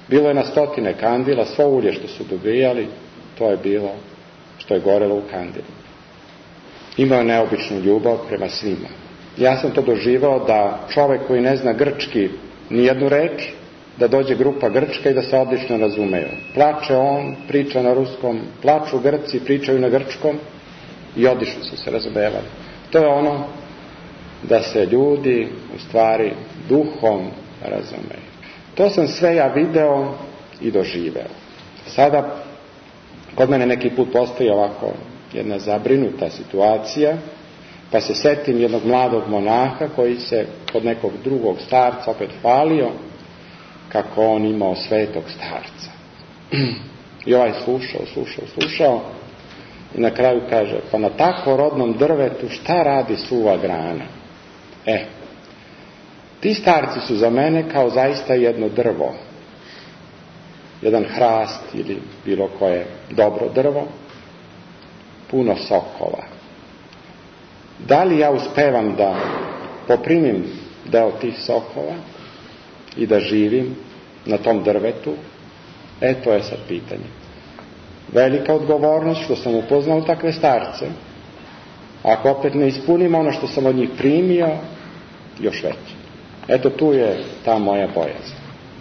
Bilo je na stotine kandila, svo ulje što su dobijali, to je bilo što je gorelo u kandilu. Imao je neobičnu ljubav prema svima. Ja sam to doživao da čovek koji ne zna grčki ni jednu reč, da dođe grupa grčka i da se odlično razumeju. Plače on, priča na ruskom, plaču Grci, pričaju na grčkom i odlično su se razumevali. To je ono da se ljudi u stvari duhom razumeju. To sam sve ja video i doživeo. Sada kod mene neki put postoji ovako jedna zabrinuta situacija, pa se setim jednog mladog monaha koji se kod nekog drugog starca opet hvalio kako on imao svetog starca. I ovaj slušao, slušao, slušao i na kraju kaže, pa na tako rodnom drvetu šta radi suva grana? E, ti starci su za mene kao zaista jedno drvo, jedan hrast ili bilo koje dobro drvo, puno sokova. Da li ja uspevam da poprimim deo tih sokova i da živim na tom drvetu? E, to je sad pitanje. Velika odgovornost što sam upoznao takve starce. Ako opet ne ispunim ono što sam od njih primio, još veće. Eto, tu je ta moja bojazna.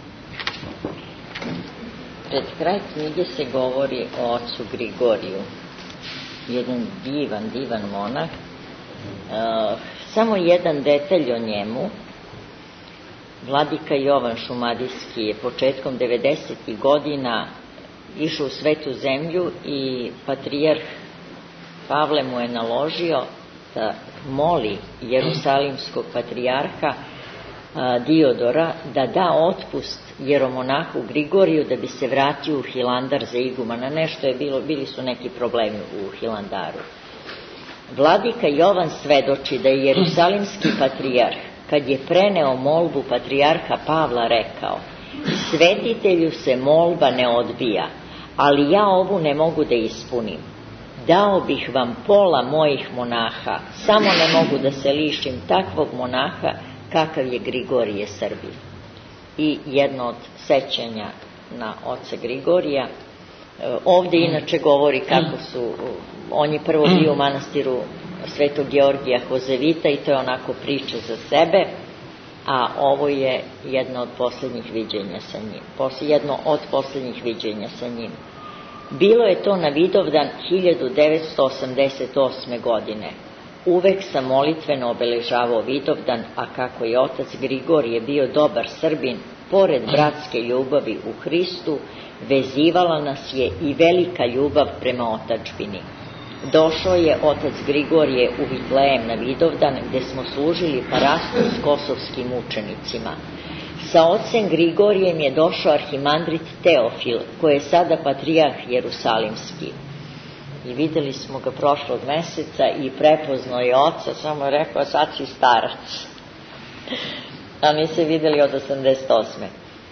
Pred kraj knjige se govori o ocu Grigoriju. Jedan divan, divan monah. E, samo jedan detalj o njemu. Vladika Jovan Šumadijski je početkom devedesetih godina išao u Svetu zemlju i patrijarh Pavle mu je naložio da moli jerusalimskog patrijarha Diodora da da otpust jeromonahu Grigoriju da bi se vratio u Hilandar za igumana. Nešto je bilo, bili su neki problemi u Hilandaru. Vladika Jovan svedoči da je jerusalimski patrijarh, kad je preneo molbu patrijarha Pavla, rekao: svetitelju se molba ne odbija, ali ja ovu ne mogu da ispunim. Dao bih vam pola mojih monaha, samo ne mogu da se lišim takvog monaha kakav je Grigorije Srbin. I jedno od sećanja na oca Grigorija. Ovde inače govori kako su, on je prvo bio u manastiru Svetog Georgija Hozevita i to je onako priča za sebe, a ovo je jedno od poslednjih viđenja sa njim. Jedno od poslednjih viđenja sa njim. Bilo je to na Vidovdan hiljadu devetsto osamdeset osme godine. Uvek sam molitveno obeležavao Vidovdan, a kako je otac Grigorije bio dobar Srbin, pored bratske ljubavi u Hristu, vezivala nas je i velika ljubav prema otadžbini. Došao je otac Grigorije u Vitlejem na Vidovdan, gde smo služili parastu s kosovskim učenicima. Sa ocem Grigorijem je došao arhimandrit Teofil, koji je sada patrijarh jerusalimski. I videli smo ga prošlog meseca i prepoznao je oca, samo je rekao: sad si starac. A mi se videli od osamdeset osme.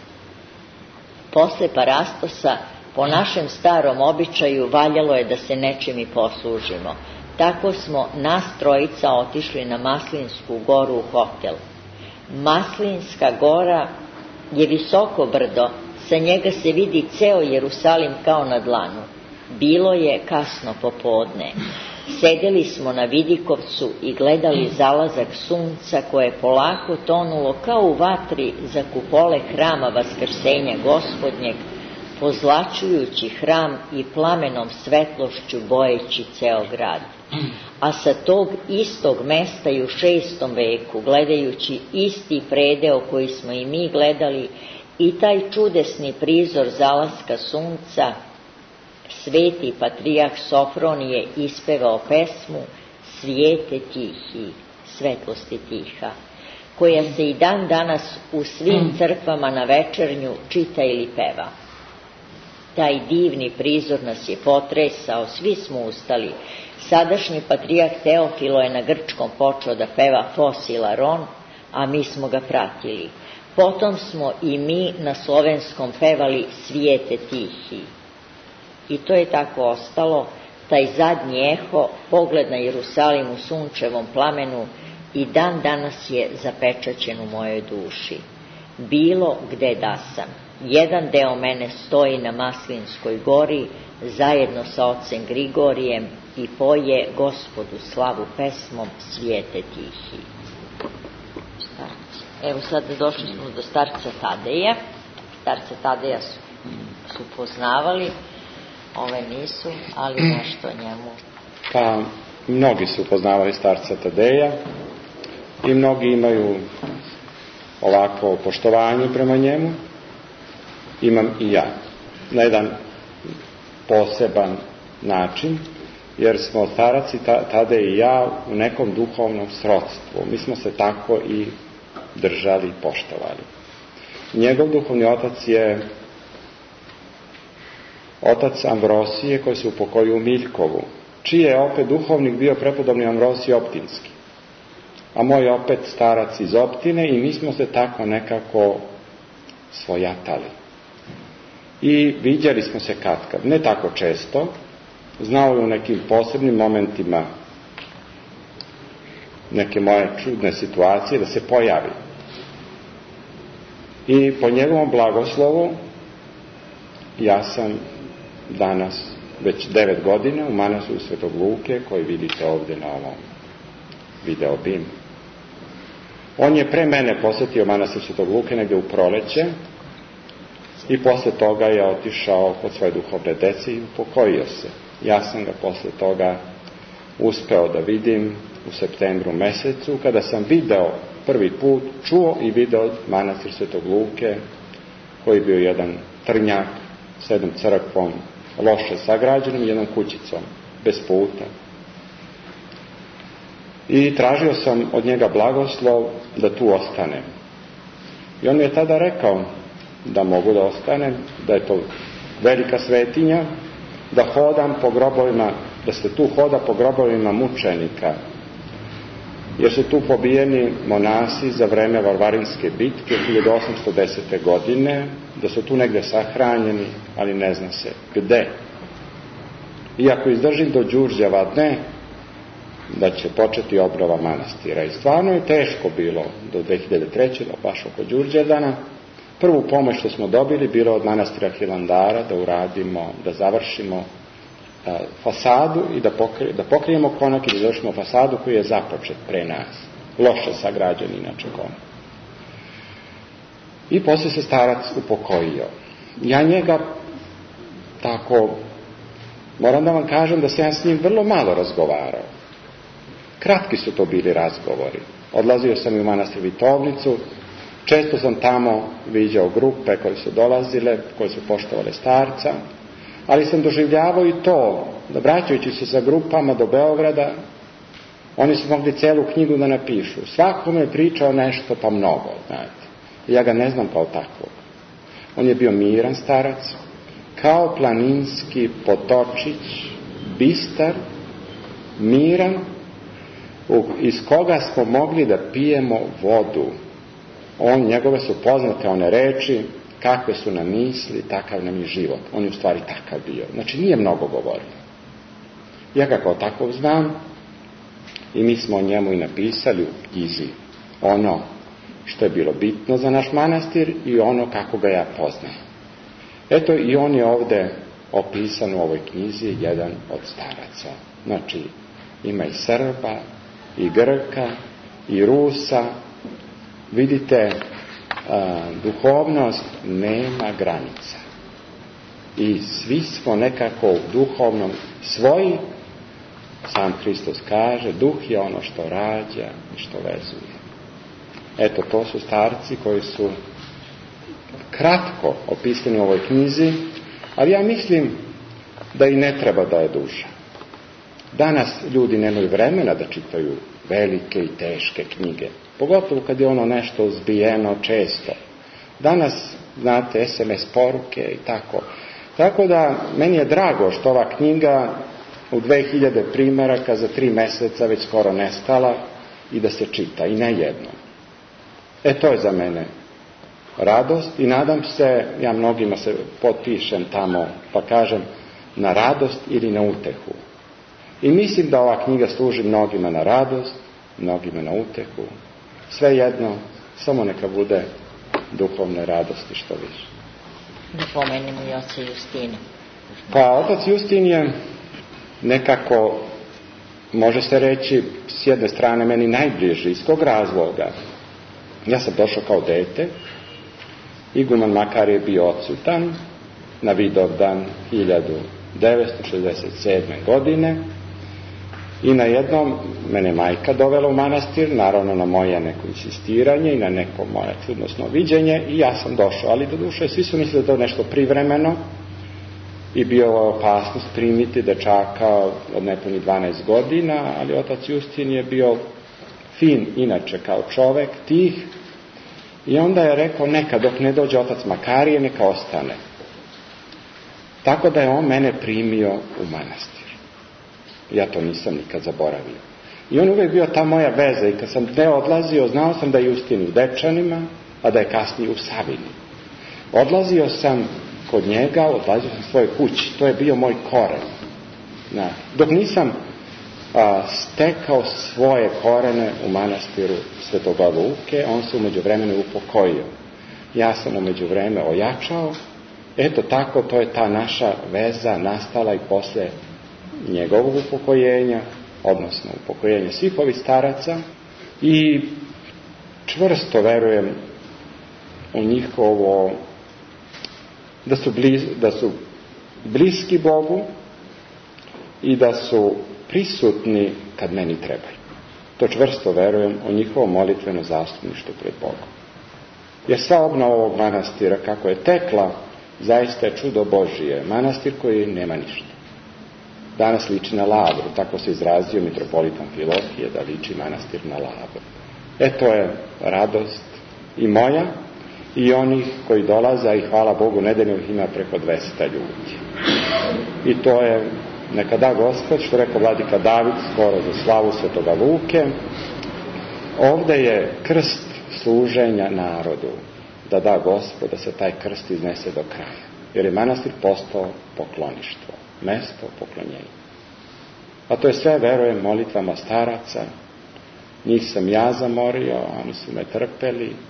Posle parastosa, po našem starom običaju, valjalo je da se nečim i poslužimo. Tako smo nas trojica otišli na Maslinsku goru u hotel. Maslinska gora je visoko brdo, sa njega se vidi ceo Jerusalim kao na dlanu. Bilo je kasno popodne. Sedeli smo na vidikovcu i gledali zalazak sunca koje je polako tonulo kao u vatri za kupole hrama Vaskrsenja Gospodnjeg, pozlačujući hram i plamenom svetlošću bojeći ceo grad. A sa tog istog mesta i u šestom veku, gledajući isti predeo koji smo i mi gledali i taj čudesni prizor zalaska sunca, sveti patrijarh Sofronije ispevao pesmu Svijete tihi, svetlosti tiha, koja se i dan danas u svim crkvama na večernju čita ili peva. Taj divni prizor nas je potresao, svi smo ustali. Sadašnji patrijarh Teofilo je na grčkom počeo da peva Fosilaron, a mi smo ga pratili. Potom smo i mi na slovenskom pevali Svijete tihi. I to je tako ostalo, taj zadnji eho, pogled na Jerusalim u sunčevom plamenu, i dan danas je zapečaćen u mojoj duši. Bilo gde da sam, jedan deo mene stoji na Maslinskoj gori zajedno sa ocem Grigorijem i poje Gospodu slavu pesmom Svijete tihi. Evo sad došli smo do starca Tadeja. Starca Tadeja su, su poznavali, ove nisu, ali nešto o njemu. Pa, mnogi su poznavali starca Tadeja i mnogi imaju ovako poštovanje prema njemu. Imam i ja. Na jedan poseban način, jer smo starac Tadej i ja u nekom duhovnom srodstvu. Mi smo se tako i držali i poštovali. Njegov duhovni otac je otac Amvrosije koji se upokojio u Miljkovu, čiji je opet duhovnik bio prepodobni Amvrosije Optinski, a moj opet starac iz Optine, i mi smo se tako nekako svojatali. I viđali smo se katkad, ne tako često, znao je u nekim posebnim momentima neke moje čudne situacije da se pojavi. I po njegovom blagoslovu ja sam danas već devet godina u manastiru Svetog Luke, koji vidite ovdje na ovom video bimu. On je pre mene posjetio manastir Svetog Luke negdje u proleće i posle toga je otišao kod svoje duhovne dece i upokojio se. Ja sam ga posle toga uspeo da vidim u septembru mesecu, kada sam video prvi put, čuo i video manastir Svetog Luke, koji je bio jedan trnjak s jednom crkvom, loše sagrađenom, jednom kućicom, bez puta. I tražio sam od njega blagoslov da tu ostanem. I on mi je tada rekao da mogu da ostanem, da je to velika svetinja, da hodam po grobovima, da se tu hoda po grobovima mučenika, jer su tu pobijeni monasi za vreme Varvarinske bitke hiljadu osamsto desete. godine, da su tu negde sahranjeni, ali ne zna se gde. I ako izdržim do Đurđevadne, da će početi obnova manastira. I stvarno je teško bilo do dve hiljade treće. baš oko Đurđevdana. Prvu pomoć što smo dobili bilo od manastira Hilandara da uradimo, da završimo a, fasadu i da, pokri, da pokrijemo konak i da završimo fasadu koji je započet pre nas. Loše sagrađen inače konak. I poslije se starac upokojio. Ja njega tako, moram da vam kažem da se ja s njim vrlo malo razgovarao. Kratki su to bili razgovori. Odlazio sam i u manastir Vitovnicu, često sam tamo viđao grupe koje su dolazile, koje su poštovale starca, ali sam doživljavao i to, da vraćajući se sa grupama do Beograda, oni su mogli celu knjigu da napišu. Svakome je pričao nešto, pa mnogo, znate. Ja ga ne znam kao takvog. On je bio miran starac, kao planinski potočić, bistar, miran, iz koga smo mogli da pijemo vodu. On, njegove su poznate one reči, kakve su nam misli, takav nam je život. On je u stvari takav bio. Znači nije mnogo govorio. Ja ga kao takvog znam i mi smo o njemu i napisali u knjizi ono što je bilo bitno za naš manastir i ono kako ga ja poznajem. Eto, i on je ovde opisan u ovoj knjizi, jedan od staraca. Znači, ima i Srba, i Grka, i Rusa. Vidite, a, duhovnost nema granica. I svi smo nekako u duhovnom svoji. Sam Hristos kaže, duh je ono što rađa i što vezuje. Eto, to su starci koji su kratko opisani u ovoj knjizi, ali ja mislim da i ne treba da je duža. Danas ljudi nemaju vremena da čitaju velike i teške knjige, pogotovo kad je ono nešto zbijeno često. Danas, znate, es em es poruke i tako. Tako da, meni je drago što ova knjiga u dve hiljade primeraka za tri meseca već skoro nestala i da se čita, i ne jedno. E, to je za mene radost i nadam se, ja mnogima se potpišem tamo pa kažem na radost ili na utehu. I mislim da ova knjiga služi mnogima na radost, mnogima na utehu. Sve jedno, samo neka bude duhovne radosti što više. Da pomenemo i oca Justina. Pa otac Justin je nekako, može se reći, s jedne strane meni najbliži. Iz kog razloga? Ja sam došao kao dete, iguman Makar je bio odsutan na Vidovdan hiljadu devetsto šezdeset sedme. godine i na jednom mene majka dovela u manastir, naravno na moje neko insistiranje i na neko moje čudnosno viđenje, i ja sam došao, ali do duše svi su mislili da to nešto privremeno i bio opasnost primiti dečaka od nepunih dvanaest godina, ali otac Justin je bio fin inače kao čovek, tih, i onda je rekao neka dok ne dođe otac Makarije neka ostane. Tako da je on mene primio u manastir. Ja to nisam nikad zaboravio. I on uvijek bio ta moja veza, i kad sam ne odlazio, znao sam da je Justin u Dečanima, a da je kasnije u Savini. Odlazio sam kod njega, odlazio sam svoje kući, to je bio moj koren. Na, dok nisam a, stekao svoje korene u manastiru Svetoga Luke, on se u međuvremenu upokojio. Ja sam u međuvreme ojačao. Eto tako, to je ta naša veza nastala i posle njegovog upokojenja, odnosno upokojenja svih ovih staraca, i čvrsto verujem u njihovo da su, bliz, da su bliski Bogu i da su prisutni kad meni trebaju. To čvrsto verujem u njihovo molitveno zastupništvo pred Bogom. Jer sva obnova ovog manastira kako je tekla, zaista je čudo Božije. Manastir koji nema ništa. Danas liči na lavru, tako se izrazio mitropolitan Filohije, da liči manastir na lavru. E to je radost i moja i onih koji dolaze, i hvala Bogu nedeljom ima preko dvesta ljudi. I to je, neka da Gospod, što rekao vladika David skoro za slavu Svetoga Luke, ovde je krst služenja narodu, da da Gospod da se taj krst iznese do kraja, jer je manastir postao pokloništvo, mesto poklonjenja. A to je sve, verujem, molitvama staraca. Njih sam ja zamorio, oni su me trpeli,